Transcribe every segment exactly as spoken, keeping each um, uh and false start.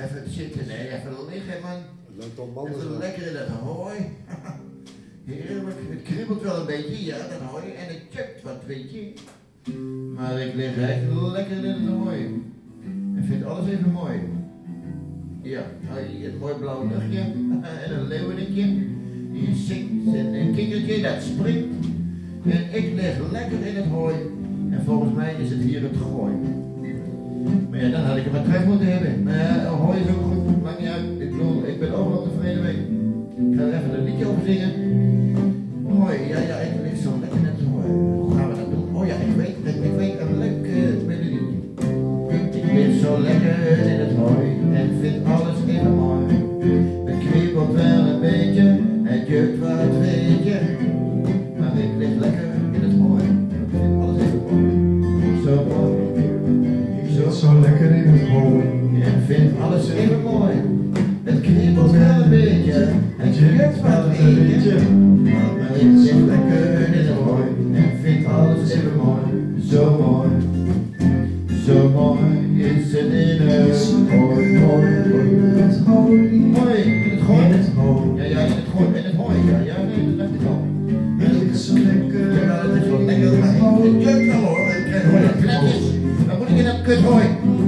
even zitten, nee, even liggen man. Even lekker in dat hooi. Heerlijk, het kriebelt wel een beetje, ja, dat hooi. En het chukt wat, weet je. Maar ik lig echt lekker in het hooi. En vind alles even mooi. Ja, een mooi blauw luchtje en een leeuwennetje. Die zingt en een kindertje dat springt. En ik lig lekker in het hooi. En volgens mij is het hier het gooi. Maar ja, dan had ik er maar terug moeten hebben. Maar ja, hooi is ook goed, maakt niet uit. Ik bedoel, ik ben overal tevreden mee. Ik ga er even een liedje over zingen. Mooi, ja, ja, ik lig zo lekker in het hooi. Hoe gaan we dat doen? Oh ja, ik weet, ik, ik weet een leuke melodie. Ik lig zo lekker in het hooi en vind alles even mooi. Het kriebelt wel een beetje, het jukt wat weet je. Maar ik lig lekker in het hooi en vind alles even mooi. Zo mooi. Ik zit zo lekker in het hooi en vind alles even mooi. Het kriebelt wel een beetje, het jukt wat weet je. Maar ik lig lekker in het hooi en vind alles even mooi. Zo mooi. Zo mooi is het in het hooi, hooi, hooi. Mooi, in het gooi? In het hooi. Ja, ja, in het gooi, in het hooi, ja, ja, nee, dat dacht ik al. Het is zo lekker. Ja, het is wel lekker, maar het jukt wel hoor. Ik krijg hooi, het plekjes. Dan moet ik in dat kut hooi.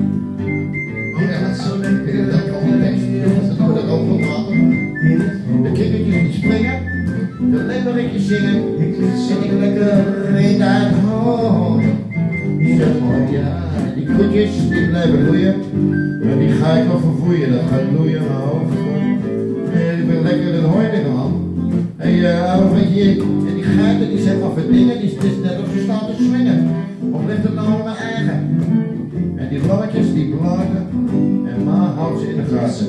Oh ja, dat is zo lekker. Dat kan wel tekst. Dat is nou dat ook goed water. De kindertjes die springen. De leeuweritjes zingen. En ik lekker in dat hooi. Zo mooi, ja. Die koetjes die blijven loeien, maar die ga ik nog vervoeien, dat gaat loeien in mijn hoofd. En ik ben lekker in het hooi liggen man. En ja, weet je, en die geiten die zijn maar verdingen, die is net of ze staan te swingen. Of ligt het nou aan mijn eigen? En die lammetjes die blaken, en ma houdt ze in de gaten.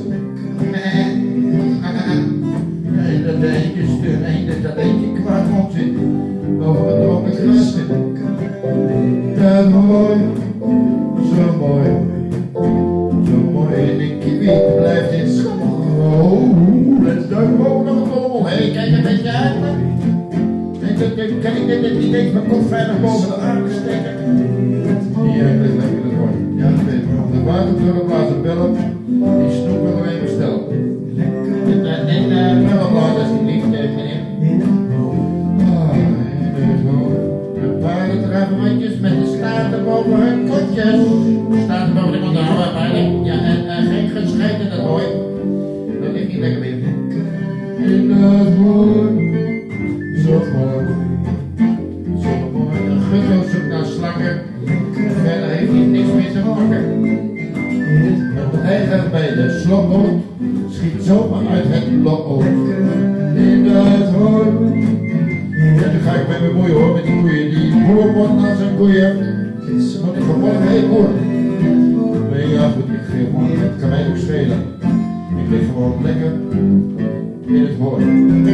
En dat eentje stuur, en dat eentje kwaad rond zit, over het dronken gras zit. Dat mooi. Zo mooi, zo mooi en de kiwi blijft in school. Oh, dat is duim ook nog een bommel. Hé, kijk een beetje uit man. Kan ik dit niet eens mijn kop veilig boven de armen steken? Ja, ik lig lekker in het hooi. Ja, dat weet ik wel. De waterturnenblazen bellen, die snoep wil er even bestellen. En uh, mellenblazen alsjeblieft, meneer. Ah, in het hooi. De paarden dragen mandjes met de staarten boven hun kotjes. Staarten boven de kont houden, paarden. Ja, en uh, geen gescheid in het hooi. Dat ligt niet lekker meer. In het hooi. Zo mooi. Zo mooi. Een gutto zoekt naar slangen. Verder heeft hij niks meer te pakken. Het eigen bij de slokboot schiet zomaar uit het blokboot. In het hooi. Ja, nu ga ik mee bemoeien hoor, met die koeien. Die boer wordt naar zijn koeien. Moet ik gewoon heen boer. Nee, ja goed, ik geef gewoon, het kan mij ook schelen. Ik lig gewoon lekker in het hooi.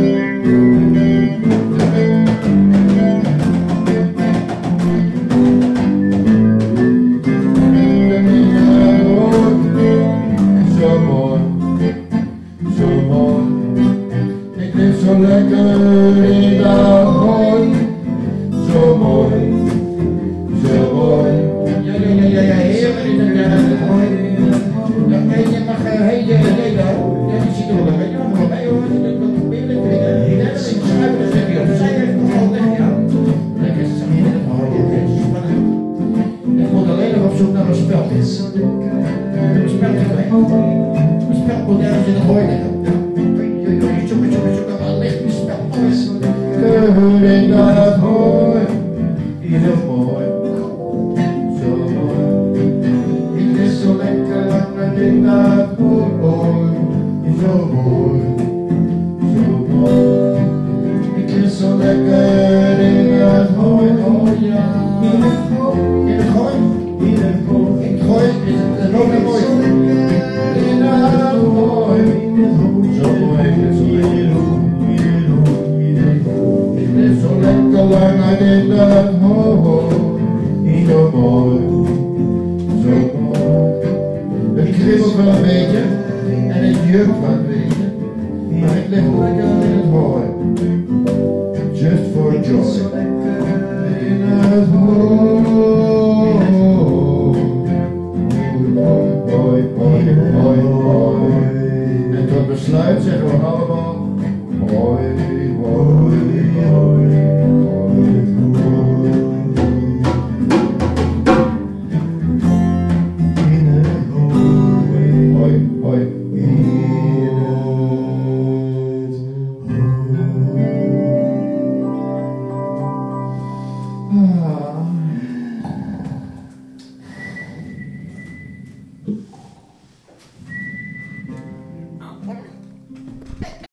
Zo mooi, zo mooi. Ik lig zo lekker in dat hooi. Zo mooi, zo mooi. Ja, ja, ja, ja, ja, heerlijk in het hooi. Ja, nee, je mag, hé, je, je, ja, die ziet er wel een beetje nog bij hoor. Dat wil proberen, ik weet het. Ja, dat is een schuif, dat zeg je op. Zij heeft nog wel weg, ja. Lekker zacht in het hooi, oké, spannend. Ik moet alleen nog op zoek naar mijn speld. Ik heb een speld erbij. Mijn speld moet ergens in het hooi liggen. Zoek, zoek, zoek, zoek, waar ligt mijn speld? Keur in dat hooi, is het mooi. Zo mooi. Ik lig zo lekker lang in dat hooi, zo mooi. Zo mooi. Ik lig zo lekker in dat hooi, oh ja. In het gooi, in het gooi, in het gooi, in het gooi, is het ook een mooi. In dat hooi, zo mooi, zo mooi. Ik lig zo lekker lang in dat hooi, zo mooi, zo mooi. Het kriebelt wel een beetje en het jukt wat weet je, maar ik lig lekker in het hooi. Just for joy. In het hooi. Hoi, hoi, hoi, hoi. Ah.